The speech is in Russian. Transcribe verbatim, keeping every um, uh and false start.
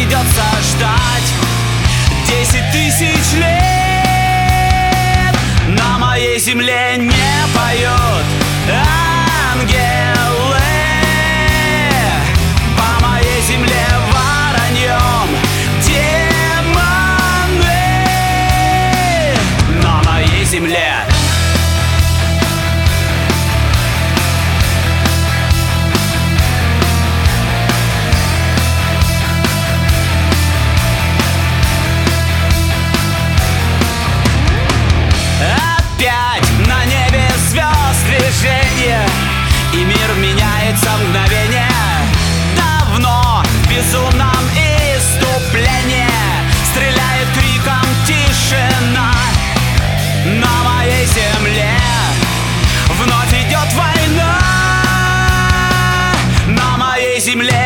придется ждать десять тысяч лет. На моей земле не поют ангелы, по моей земле вороньем демоны. На моей земле на небе звезд движение, и мир меняется в мгновение. Давно в безумном исступлении стреляет криком тишина. На моей земле вновь идет война. На моей земле